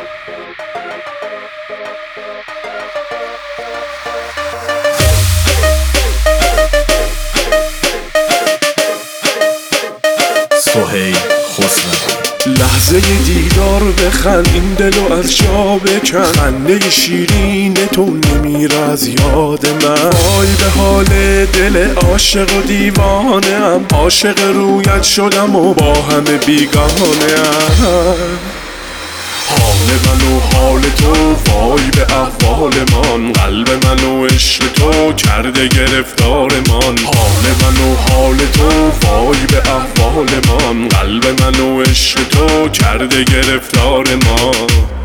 سهیل خسروی. لحظه دیدار بخند، این دلو از جا بکن، خنده شیرین تو نمیره از یاد من. وای به حال دل عاشق و دیوانه ام، عاشق رویت شدم و با همه بیگانه ام. حال من و حال تو، وای به احوال من، قلب من و عشق تو کرده گرفتارمان. حال من و حال تو، وای به احوال من، قلب من و عشق تو کرده گرفتارمان.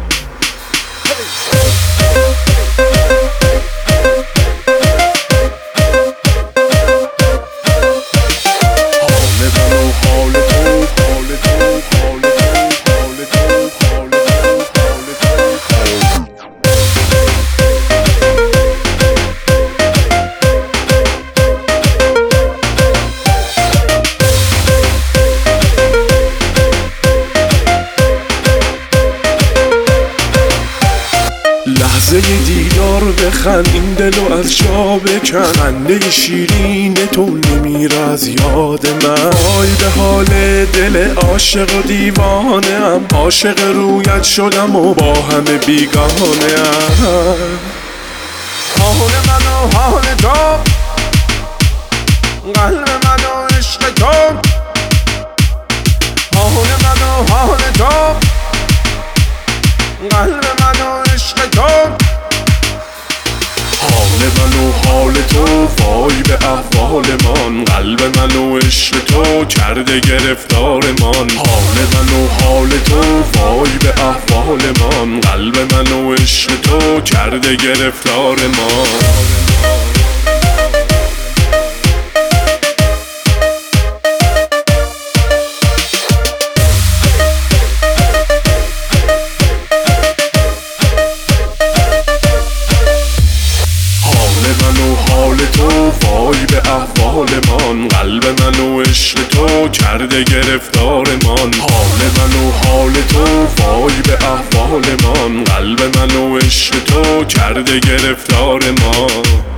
لحظه دیدار بخند، این دلو از جا بکن، خنده شیرین تو نمیره از یاد من. وای به حال دل عاشق و دیوانه ام، عاشق رویت شدم و با همه بیگانه ام. حال من و حال تو، قلب من و عشق تو. حال من و حال تو، قلب من و عشق تو. حال من و حال تو، وای به احوال من، قلب من و عشق تو کرده گرفتارمان. حال من و حال تو، وای به احوال من، قلب من و عشق تو کرده گرفتارمان. حال تو، وای به احوال من، قلب من و عشق تو کرده گرفتارمان. حال من و حال تو، وای به احوال من، قلب من و عشق تو کرده گرفتارمان.